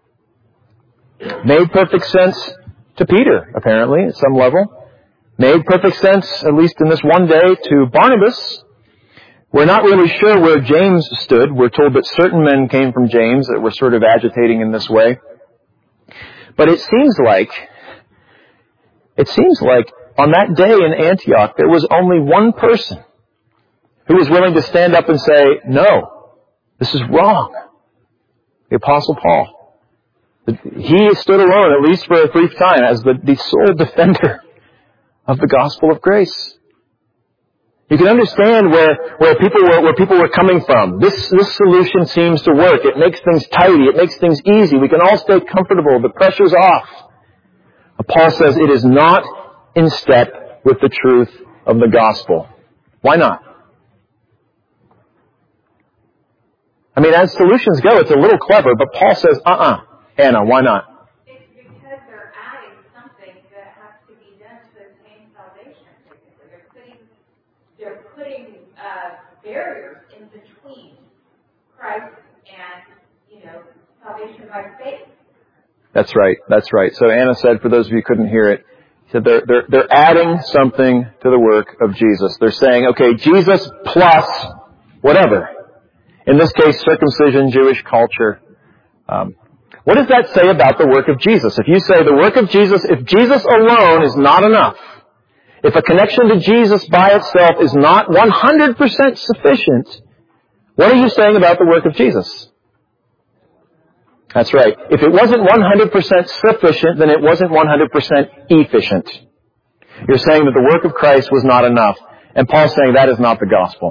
Speaker 1: Made perfect sense to Peter, apparently, at some level. Made perfect sense, at least in this one day, to Barnabas. We're not really sure where James stood. We're told that certain men came from James that were sort of agitating in this way. But it seems like, it seems like on that day in Antioch, there was only one person who was willing to stand up and say, no, this is wrong. The Apostle Paul. He stood alone, at least for a brief time, as the, the sole defender of the gospel of grace. You can understand where, where people were, where people were coming from. This, this solution seems to work. It makes things tidy. It makes things easy. We can all stay comfortable. The pressure's off. But Paul says it is not in step with the truth of the gospel. Why not? I mean, as solutions go, it's a little clever, but Paul says, uh-uh. Anna, why not?
Speaker 5: It's because they're adding something that has to be done to attain salvation, basically. They're putting, they're putting uh, barriers in between Christ and, you know, salvation by faith.
Speaker 1: That's right. That's right. So Anna said, for those of you who couldn't hear it, she said they're, they're, they're adding something to the work of Jesus. They're saying, okay, Jesus plus whatever. In this case, circumcision, Jewish culture. Um, what does that say about the work of Jesus? If you say the work of Jesus, if Jesus alone is not enough, if a connection to Jesus by itself is not one hundred percent sufficient, what are you saying about the work of Jesus? That's right. If it wasn't one hundred percent sufficient, then it wasn't one hundred percent efficient. You're saying that the work of Christ was not enough. And Paul's saying that is not the gospel.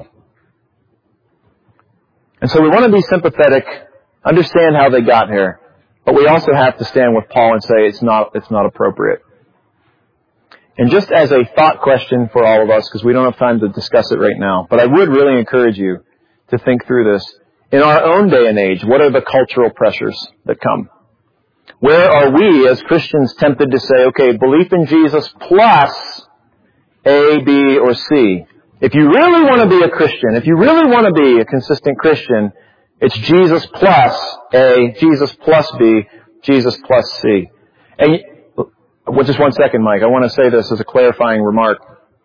Speaker 1: And so we want to be sympathetic, understand how they got here, but we also have to stand with Paul and say it's not, it's not appropriate. And just as a thought question for all of us, because we don't have time to discuss it right now, but I would really encourage you to think through this. In our own day and age, what are the cultural pressures that come? Where are we as Christians tempted to say, okay, belief in Jesus plus A, B, or C? If you really want to be a Christian, if you really want to be a consistent Christian, it's Jesus plus A, Jesus plus B, Jesus plus C. And well, just one second, Mike. I want to say this as a clarifying remark.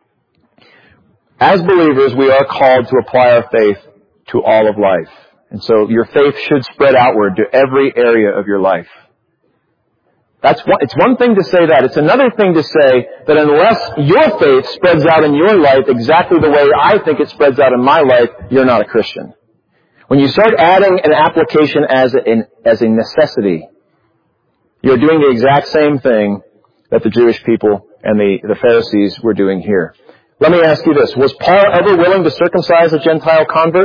Speaker 1: As believers, we are called to apply our faith to all of life. And so your faith should spread outward to every area of your life. That's one, it's one thing to say that. It's another thing to say that unless your faith spreads out in your life exactly the way I think it spreads out in my life, you're not a Christian. When you start adding an application as a, as a necessity, you're doing the exact same thing that the Jewish people and the, the Pharisees were doing here. Let me ask you this. Was Paul ever willing to circumcise a Gentile convert?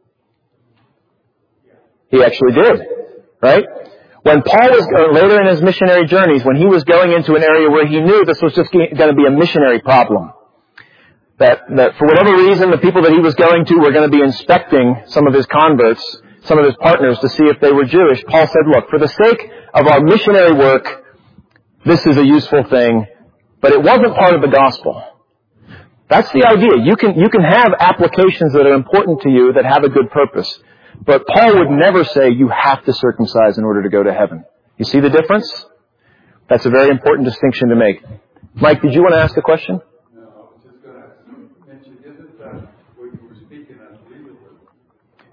Speaker 1: He actually did, right? When Paul was, uh, later in his missionary journeys, when he was going into an area where he knew this was just going to be a missionary problem, that, that for whatever reason, the people that he was going to were going to be inspecting some of his converts, some of his partners, to see if they were Jewish, Paul said, look, for the sake of our missionary work, this is a useful thing, but it wasn't part of the gospel. That's the idea. You can, you can have applications that are important to you that have a good purpose. But Paul would never say you have to circumcise in order to go to heaven. You see the difference? That's a very important distinction to make. Mike, did you want to ask a question?
Speaker 4: No, I was just going to mention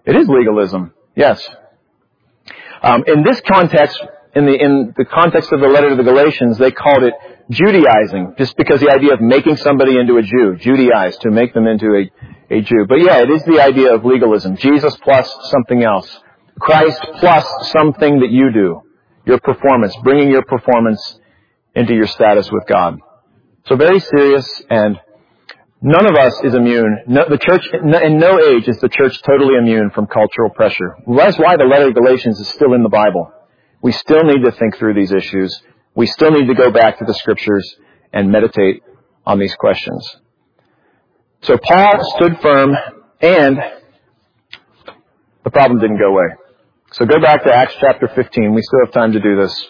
Speaker 1: It is legalism. Yes. Um, in this context, in the in the context of the letter to the Galatians, they called it Judaizing, just because the idea of making somebody into a Jew, Judaize, to make them into a, a Jew. But yeah, it is the idea of legalism. Jesus plus something else. Christ plus something that you do. Your performance, bringing your performance into your status with God. So very serious, and none of us is immune. No, the church, in no age is the church totally immune from cultural pressure. Well, that's why the letter to Galatians is still in the Bible. We still need to think through these issues. We still need to go back to the Scriptures and meditate on these questions. So Paul stood firm, and the problem didn't go away. So go back to Acts chapter fifteen. We still have time to do this.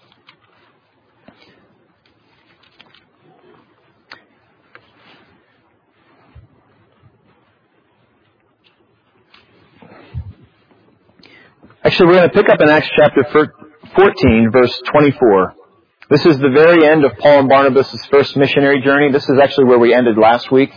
Speaker 1: Actually, we're going to pick up in Acts chapter fourteen, verse twenty-four. This is the very end of Paul and Barnabas' first missionary journey. This is actually where we ended last week.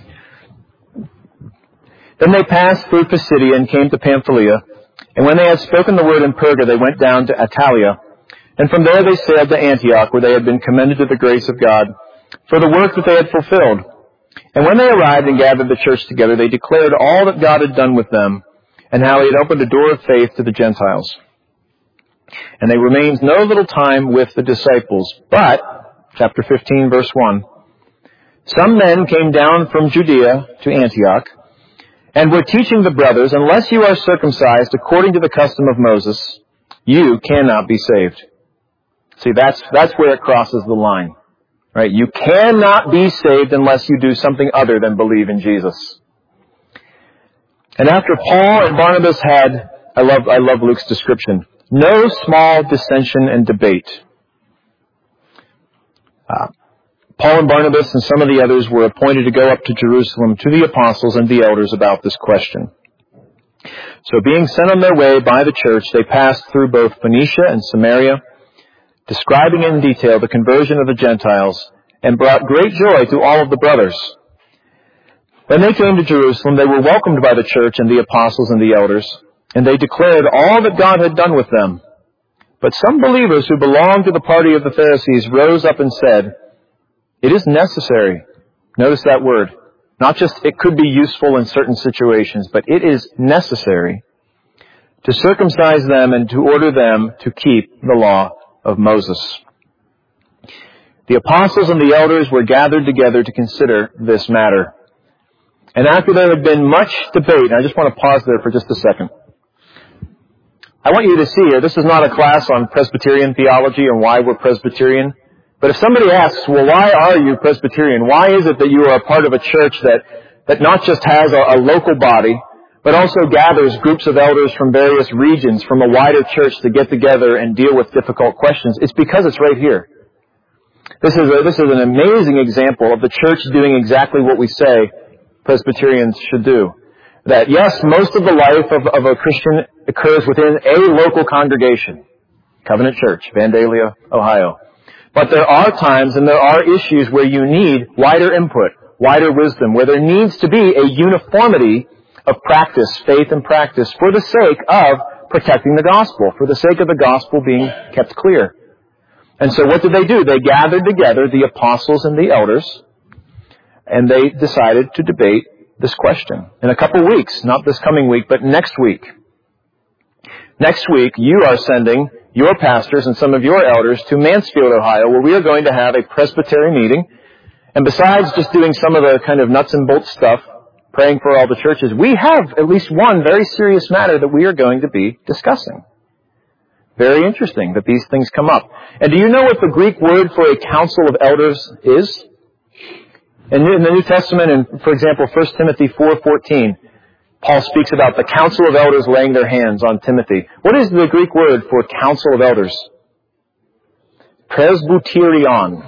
Speaker 1: Then they passed through Pisidia and came to Pamphylia. And when they had spoken the word in Perga, they went down to Attalia. And from there they sailed to Antioch, where they had been commended to the grace of God for the work that they had fulfilled. And when they arrived and gathered the church together, they declared all that God had done with them, and how he had opened a door of faith to the Gentiles. And they remained no little time with the disciples. But, chapter fifteen, verse one, some men came down from Judea to Antioch, and were teaching the brothers, unless you are circumcised according to the custom of Moses, you cannot be saved. See, that's, that's where it crosses the line. Right? You cannot be saved unless you do something other than believe in Jesus. And after Paul and Barnabas had, I love, I love Luke's description, no small dissension and debate. Uh, Paul and Barnabas and some of the others were appointed to go up to Jerusalem to the apostles and the elders about this question. So being sent on their way by the church, they passed through both Phoenicia and Samaria, describing in detail the conversion of the Gentiles, and brought great joy to all of the brothers. When they came to Jerusalem, they were welcomed by the church and the apostles and the elders, and they declared all that God had done with them. But some believers who belonged to the party of the Pharisees rose up and said, it is necessary. Notice that word. Not just it could be useful in certain situations, but it is necessary to circumcise them and to order them to keep the law of Moses. The apostles and the elders were gathered together to consider this matter. And after there had been much debate, and I just want to pause there for just a second. I want you to see here, this is not a class on Presbyterian theology and why we're Presbyterian. But if somebody asks, well, why are you Presbyterian? Why is it that you are a part of a church that, that not just has a, a local body, but also gathers groups of elders from various regions, from a wider church to get together and deal with difficult questions? It's because it's right here. This is a, this is an amazing example of the church doing exactly what we say Presbyterians should do. That yes, most of the life of, of a Christian occurs within a local congregation. Covenant Church, Vandalia, Ohio. But there are times and there are issues where you need wider input, wider wisdom, where there needs to be a uniformity of practice, faith and practice, for the sake of protecting the gospel, for the sake of the gospel being kept clear. And so what did they do? They gathered together the apostles and the elders, and they decided to debate this question. In a couple weeks, not this coming week, but next week. Next week, you are sending your pastors and some of your elders to Mansfield, Ohio, where we are going to have a presbytery meeting. And besides just doing some of the kind of nuts and bolts stuff, praying for all the churches, we have at least one very serious matter that we are going to be discussing. Very interesting that these things come up. And do you know what the Greek word for a council of elders is? In the New Testament, in, for example, First Timothy four fourteen, Paul speaks about the council of elders laying their hands on Timothy. What is the Greek word for council of elders? Presbyterion.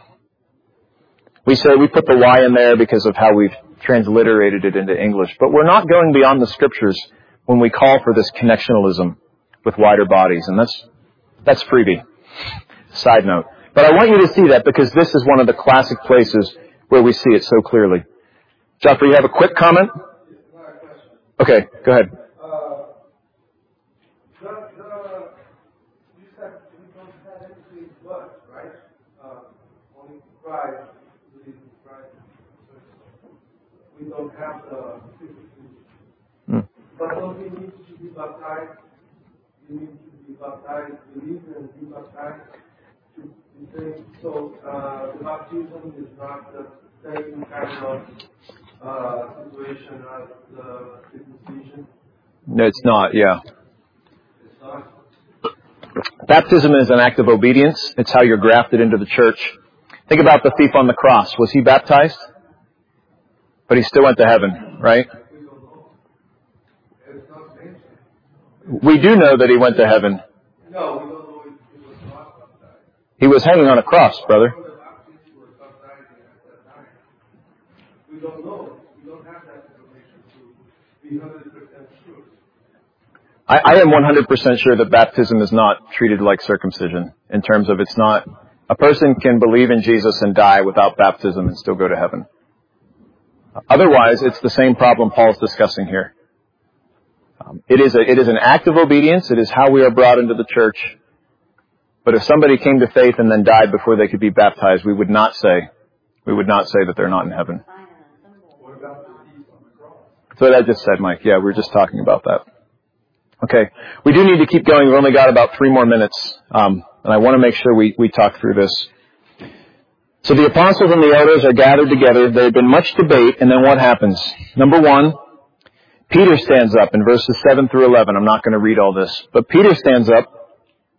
Speaker 1: We say we put the Y in there because of how we've transliterated it into English. But we're not going beyond the Scriptures when we call for this connectionalism with wider bodies. And that's, that's freebie. Side note. But I want you to see that because this is one of the classic places where we see it so clearly. Joffrey, you have a quick comment? Okay, go ahead.
Speaker 4: Uh, Christ, believe in Christ, we don't have the circumcision.
Speaker 1: Mm.
Speaker 4: But don't we need to be baptized? We need to be baptized, believe and be baptized to be saved. So uh, the baptism is not the same kind of uh, situation as the circumcision.
Speaker 1: No, it's not, yeah.
Speaker 4: It's not.
Speaker 1: Baptism is an act of obedience. It's how you're grafted into the church. Think about the thief on the cross. Was he baptized? But he still went to heaven, right?
Speaker 4: We don't know. It's not mentioned.
Speaker 1: We do know that he went to heaven.
Speaker 4: No, we don't know if he was not baptized.
Speaker 1: He was hanging on a cross, brother.
Speaker 4: The Baptists were baptized at that time. We don't know. We don't have that information to be one hundred percent sure.
Speaker 1: I, I am one hundred percent sure that baptism is not treated like circumcision in terms of it's not, a person can believe in Jesus and die without baptism and still go to heaven. Otherwise, it's the same problem Paul's discussing here. Um, it is a, it is an act of obedience. It is how we are brought into the church. But if somebody came to faith and then died before they could be baptized, we would not say, we would not say that they're not in heaven.
Speaker 4: What about the thief on the cross?
Speaker 1: That's what I just said, Mike. Yeah, we were just talking about that. Okay. We do need to keep going. We've only got about three more minutes. Um, and I want to make sure we, we talk through this. So the apostles and the elders are gathered together. There had been much debate, and then what happens? Number one, Peter stands up in verses seven through eleven. I'm not going to read all this. But Peter stands up,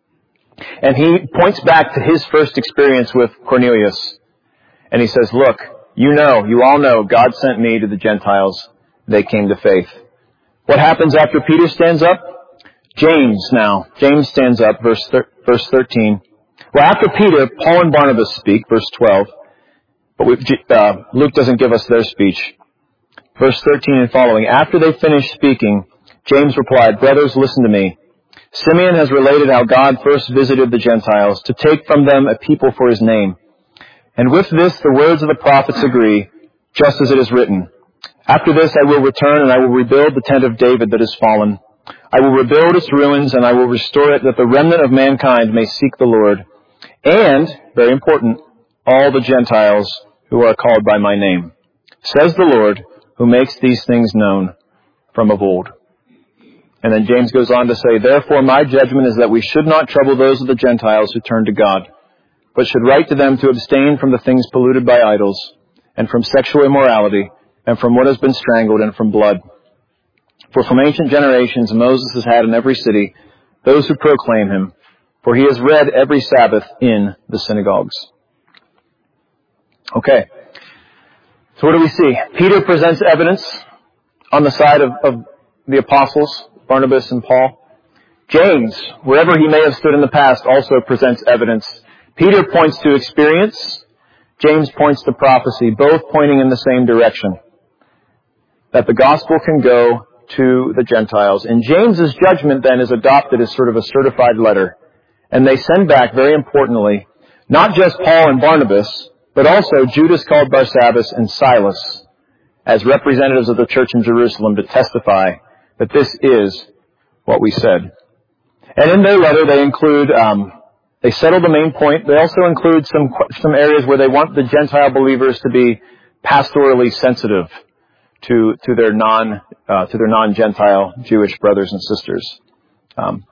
Speaker 1: and he points back to his first experience with Cornelius. And he says, look, you know, you all know, God sent me to the Gentiles. They came to faith. What happens after Peter stands up? James now. James stands up, verse thir- verse thirteen. Well, after Peter, Paul and Barnabas speak, verse twelve. But we, uh, Luke doesn't give us their speech. Verse thirteen and following. After they finished speaking, James replied, brothers, listen to me. Simeon has related how God first visited the Gentiles to take from them a people for his name. And with this, the words of the prophets agree, just as it is written. After this, I will return and I will rebuild the tent of David that is fallen. I will rebuild its ruins and I will restore it that the remnant of mankind may seek the Lord. And, very important, all the Gentiles who are called by my name, says the Lord, who makes these things known from of old. And then James goes on to say, therefore my judgment is that we should not trouble those of the Gentiles who turn to God, but should write to them to abstain from the things polluted by idols, and from sexual immorality, and from what has been strangled, and from blood. For from ancient generations Moses has had in every city those who proclaim him, for he is read every Sabbath in the synagogues. Okay. So what do we see? Peter presents evidence on the side of, of the apostles, Barnabas and Paul. James, wherever he may have stood in the past, also presents evidence. Peter points to experience. James points to prophecy, both pointing in the same direction. That the gospel can go to the Gentiles. And James's judgment then is adopted as sort of a certified letter. And they send back, very importantly, not just Paul and Barnabas, but also Judas called Barsabbas and Silas as representatives of the church in Jerusalem to testify that this is what we said. And in their letter they include, um, they settle the main point. They also include some some areas where they want the Gentile believers to be pastorally sensitive to to their non uh, to their non-Gentile Jewish brothers and sisters. Um,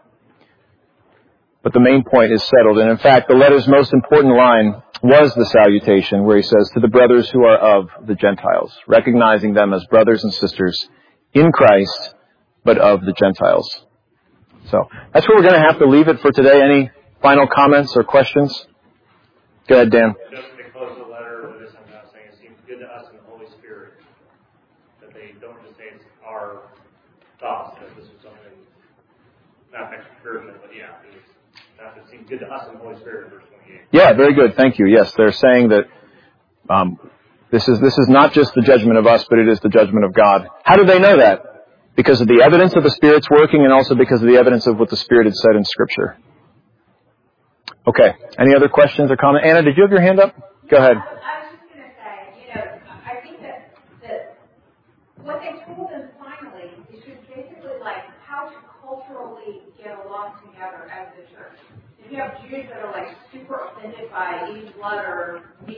Speaker 1: but the main point is settled. And in fact, the letter's most important line was the salutation where he says, to the brothers who are of the Gentiles, recognizing them as brothers and sisters in Christ, but of the Gentiles. So that's where we're going to have to leave it for today. Any final comments or questions? Go ahead, Dan.
Speaker 6: Just to close the letter with this, I'm not saying it seems good to us in the Holy Spirit that they don't just say it's our thoughts, that this is something not extra spiritual, but yeah, it's not that seems good to us in the Holy Spirit, verse twenty-eight.
Speaker 1: Yeah, very good. Thank you. Yes, they're saying that um, this is this is not just the judgment of us, but it is the judgment of God. How do they know that? Because of the evidence of the Spirit's working, and also because of the evidence of what the Spirit had said in Scripture. Okay. Any other questions or comments? Anna, did you have your hand up? Go ahead.
Speaker 5: I was just going to say, you know, I think that, that what they told them finally is just basically like how to culturally get along together as the church. If you have Jews that are like super offended by eating blood or meat that's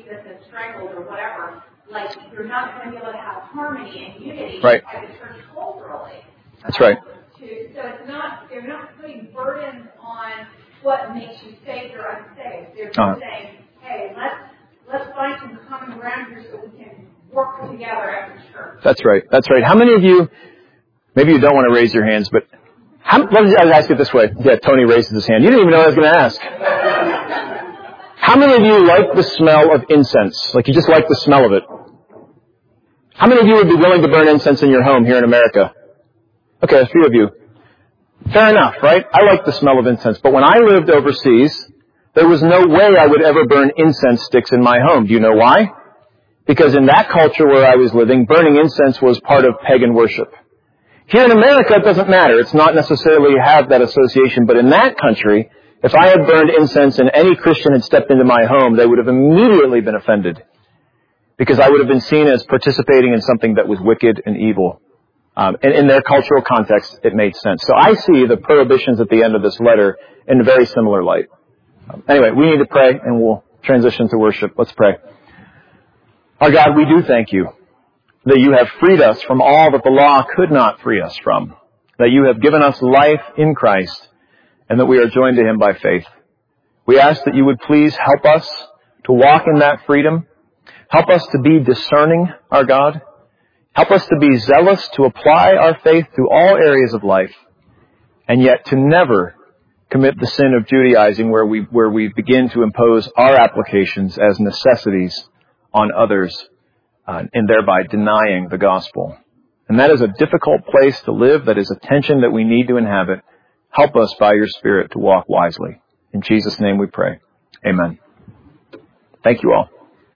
Speaker 5: strangled or whatever, like, you're not going to be able to have harmony and unity
Speaker 1: Right.
Speaker 5: as a church culturally.
Speaker 1: That's right.
Speaker 5: To, so it's not, they're not putting burdens on what makes you saved or unsaved. They're just
Speaker 1: Uh-huh.
Speaker 5: saying, hey, let's, let's find some common ground here so we can work together as a church.
Speaker 1: That's right. That's right. How many of you, maybe you don't want to raise your hands, but how, let me ask it this way. Yeah, Tony raises his hand. You didn't even know I was going to ask. How many of you like the smell of incense? Like you just like the smell of it? How many of you would be willing to burn incense in your home here in America? Okay, a few of you. Fair enough, right? I like the smell of incense. But when I lived overseas, there was no way I would ever burn incense sticks in my home. Do you know why? Because in that culture where I was living, burning incense was part of pagan worship. Here in America, it doesn't matter. It's not necessarily have that association. But in that country, if I had burned incense and any Christian had stepped into my home, they would have immediately been offended. Because I would have been seen as participating in something that was wicked and evil. Um, and in their cultural context, it made sense. So I see the prohibitions at the end of this letter in a very similar light. Um, anyway, we need to pray, and we'll transition to worship. Let's pray. Our God, we do thank you that you have freed us from all that the law could not free us from, that you have given us life in Christ, and that we are joined to him by faith. We ask that you would please help us to walk in that freedom. Help us to be discerning, our God. Help us to be zealous to apply our faith to all areas of life, and yet to never commit the sin of Judaizing where we, where we begin to impose our applications as necessities on others, uh, and thereby denying the gospel. And that is a difficult place to live. That is a tension that we need to inhabit. Help us by your Spirit to walk wisely. In Jesus' name we pray. Amen. Thank you all.